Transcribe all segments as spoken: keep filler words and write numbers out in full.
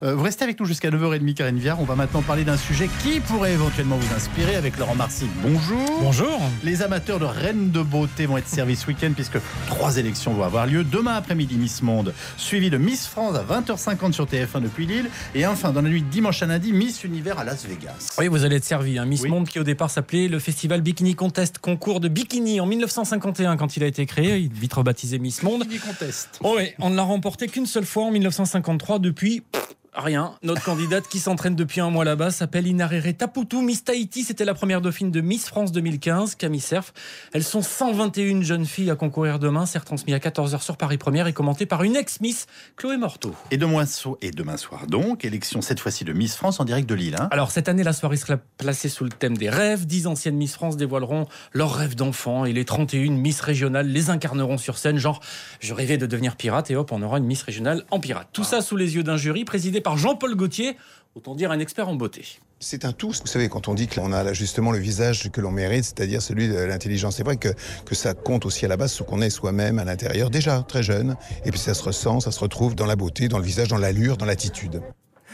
Euh, vous restez avec nous jusqu'à neuf heures trente, Karine Viard. On va maintenant parler d'un sujet qui pourrait éventuellement vous inspirer avec Laurent Marsic. Bonjour. Bonjour. Les amateurs de reines de beauté vont être servis ce week-end puisque trois élections vont avoir lieu. Demain après-midi, Miss Monde, suivi de Miss France à vingt heures cinquante sur T F un depuis Lille. Et enfin, dans la nuit de dimanche à lundi, Miss Univers à Las Vegas. Oui, vous allez être servi. Hein. Miss Oui. Monde qui au départ s'appelait le Festival Bikini Contest, concours de bikini en mille neuf cent cinquante et un quand il a été créé. Il est vite rebaptisé Miss Monde. Bikini Contest. Oh oui, on ne l'a remporté qu'une seule fois en mille neuf cent cinquante-trois. Depuis... rien. Notre candidate qui s'entraîne depuis un mois là-bas s'appelle Inarere Taputu. Miss Tahiti, c'était la première dauphine de Miss France deux mille quinze, Camille Cerf. Elles sont cent vingt et une jeunes filles à concourir demain. C'est retransmis à quatorze heures sur Paris Première et commenté par une ex-Miss, Chloé Morteau. Et demain, so- et demain soir donc, élection cette fois-ci de Miss France en direct de Lille. Hein. Alors cette année, la soirée sera placée sous le thème des rêves. Dix anciennes Miss France dévoileront leurs rêves d'enfants et les trente et une Miss régionales les incarneront sur scène. Genre, je rêvais de devenir pirate et hop, on aura une Miss régionale en pirate. Tout ça sous les yeux d'un jury présidé par Jean-Paul Gaultier, autant dire un expert en beauté. C'est un tout. Vous savez, quand on dit qu'on a justement le visage que l'on mérite, c'est-à-dire celui de l'intelligence, c'est vrai que, que ça compte aussi à la base, ce qu'on est soi-même à l'intérieur, déjà très jeune, et puis ça se ressent, ça se retrouve dans la beauté, dans le visage, dans l'allure, dans l'attitude.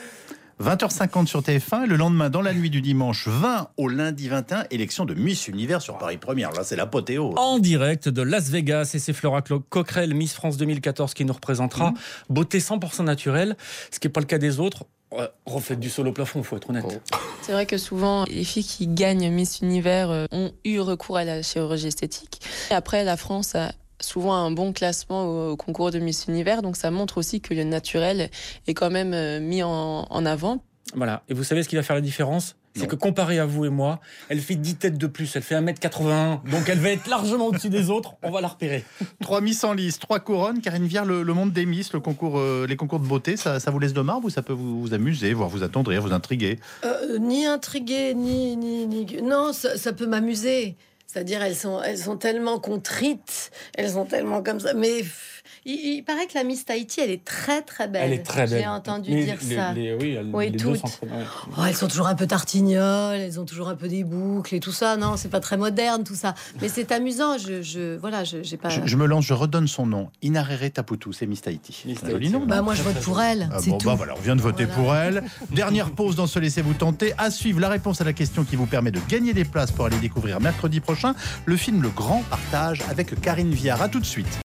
vingt heures cinquante sur T F un, et le lendemain, dans la nuit du dimanche vingt au lundi vingt et un, élection de Miss Univers sur Paris Première. Là, c'est l'apothéose. En direct de Las Vegas, et c'est Flora Coquerel, Miss France deux mille quatorze, qui nous représentera. Mmh. Beauté cent pour cent naturelle, ce qui n'est pas le cas des autres. Ouais, reflète du sol au plafond, il faut être honnête. Oh. C'est vrai que souvent, les filles qui gagnent Miss Univers euh, ont eu recours à la chirurgie esthétique. Et après, la France a souvent un bon classement au, au concours de Miss Univers, donc ça montre aussi que le naturel est quand même euh, mis en, en avant. Voilà, et vous savez ce qui va faire la différence ? C'est Non. que comparé à vous et moi, elle fait dix têtes de plus, elle fait un mètre quatre-vingt-un, donc elle va être largement au-dessus des autres, on va la repérer. Trois Miss en lice, trois couronnes. Karine Viard, le, le monde des Miss, le concours, euh, les concours de beauté, ça, ça vous laisse de marbre ou ça peut vous, vous amuser, voire vous attendrir, vous intriguer? Euh, ni intriguée, ni, ni, ni... Non, ça, ça peut m'amuser. C'est-à-dire, elles sont, elles sont tellement contrites, elles sont tellement comme ça. Mais pff, il, il paraît que la Miss Tahiti, elle est très, très belle. Elle est très belle. J'ai entendu les, dire les, ça. Les, oui, elles, Oui, les toutes. deux sont très belles. Oh, elles sont toujours un peu tartignoles, elles ont toujours un peu des boucles et tout ça. Non, c'est pas très moderne, tout ça. Mais c'est amusant. Je, je, voilà, je, j'ai pas... Je, je me lance, je redonne son nom. Inarere Taputu, c'est Miss Tahiti. Miss Un joli Tahiti, nom, ouais. non? Bah, moi, je vote pour elle. Ah c'est bon, tout. bah voilà, on vient de voter Voilà. pour elle. Dernière pause dans ce Laissez-vous tenter. À suivre la réponse à la question qui vous permet de gagner des places pour aller découvrir mercredi prochain le film Le Grand Partage avec Karine Viard. À tout de suite.